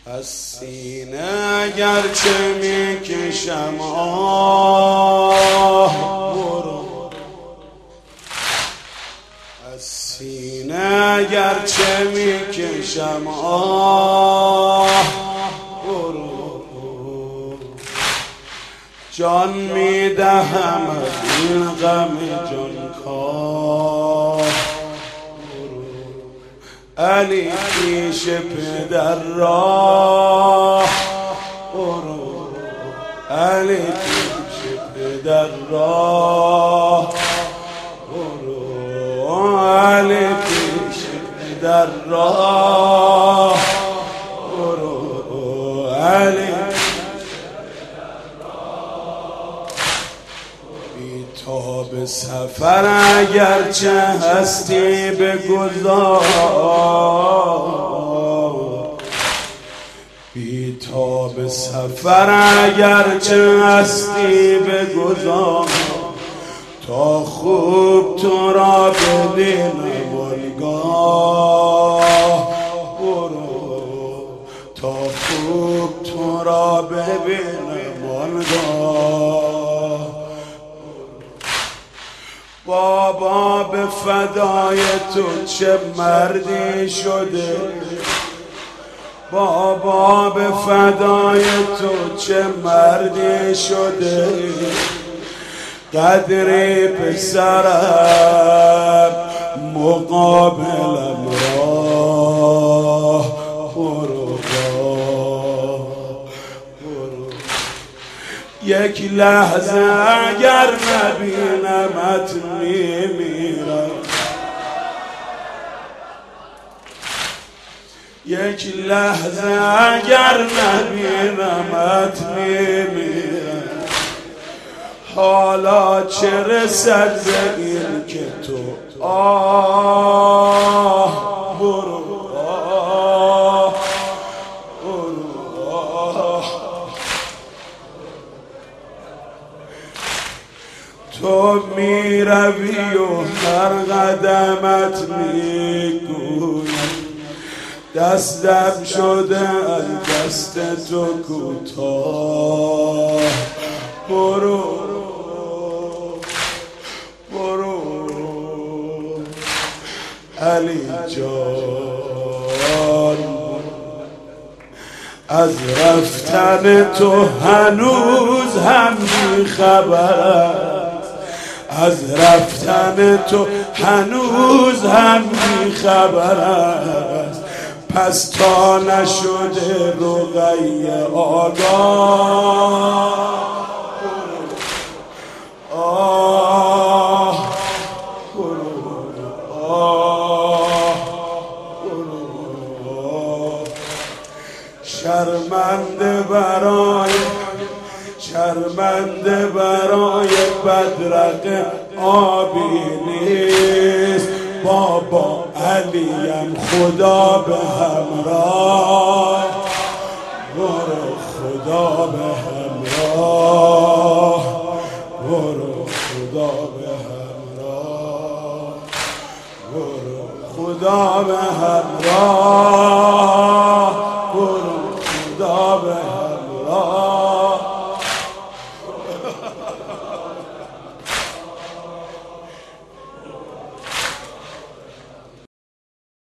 از سینه گرچه میکشم آه برو، از سینه گرچه میکشم آه برو، جان میدهم از این غم جانکاه. علی پیش پدر راه برو، علی پیش پدر راه برو، علی پیش پدر راه برو، علی بی تاب سفر اگرچه هستی بگذار، بی تاب سفر اگرچه هستی بگذار، تا خوب تو را ببینم آنگاه برو، تا خوب تو را ببینم آنگاه. بابا به فدای تو چه مردی شده، بابا به فدای تو چه مردی شده، قدری پسرم مقابلم راه برو، یک لحظه اگر نبینمت میمیرم، یک لحظه اگر نبینمت میمیرم. حالا چه رسد به این که تو آه برو، آه برو، آه. تو میروی و هر قدمت میگویم دستم شده از دست تو کوتاه برو، برو علی جان. از رفتن تو هنوز هم بیخبرم، از رفتن تو هنوز هم بیخبرم. پس تا نشده رقیه آگاه آه برو، آه برو. شرمنده برای بدرق آبی نیست، بابا علیم خدا به همراه برو، خدا به همراه برو، خدا به همراه برو، خدا به همراه.